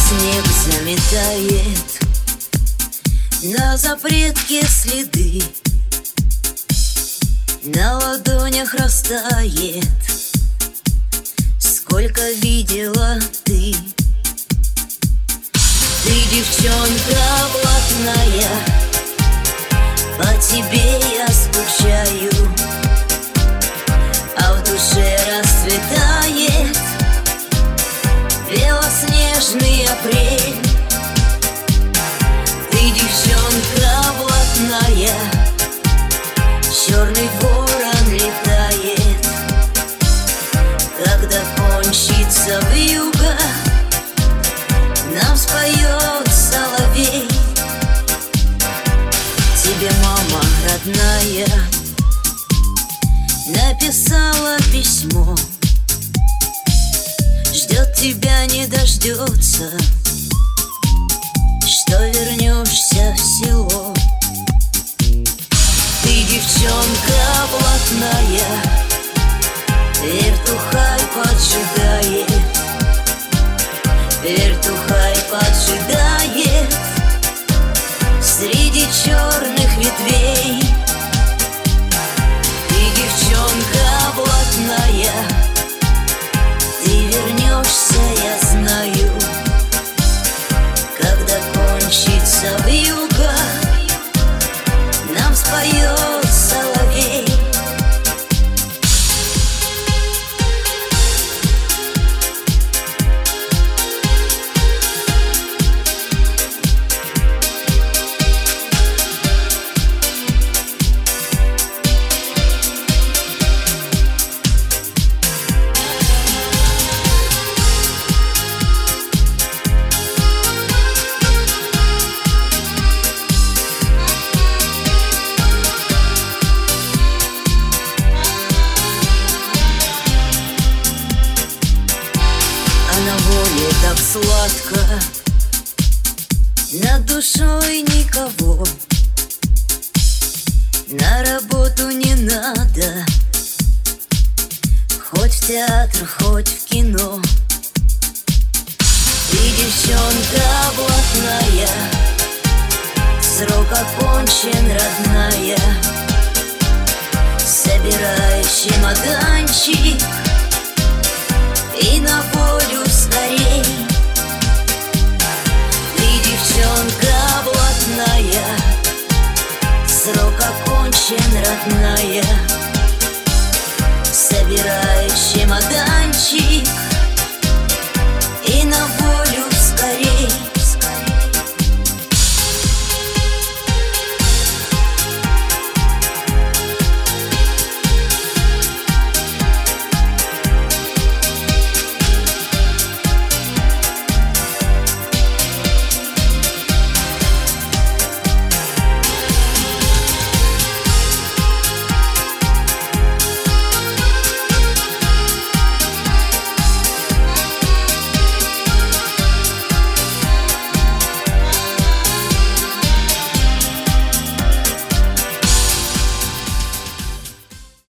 снег заметает на запретке следы, на ладонях растает, сколько видела ты. Ты девчонка блатная, по тебе я скучаю, а в душе расцветает белоснежный апрель. Ты девчонка блатная, черный ворон летает, когда кончится вьюга, нам споет соловей. Тебе мама родная написала письмо, ждет тебя, не дождется, что вернешься в село. Ты девчонка блатная, вертухай поджидает, вертухай поджидает среди черных ветвей. Ты девчонка блатная, ты вернешься, я знаю, когда кончится вьюга, нам споет соловей. На воле так сладко, над душой никого, на работу не надо, хоть в театр, хоть в кино. Ты девчонка блатная, срок окончен, родная, собирай чемоданчик и на волю скорей. Ты девчонка блатная, срок окончен, родная,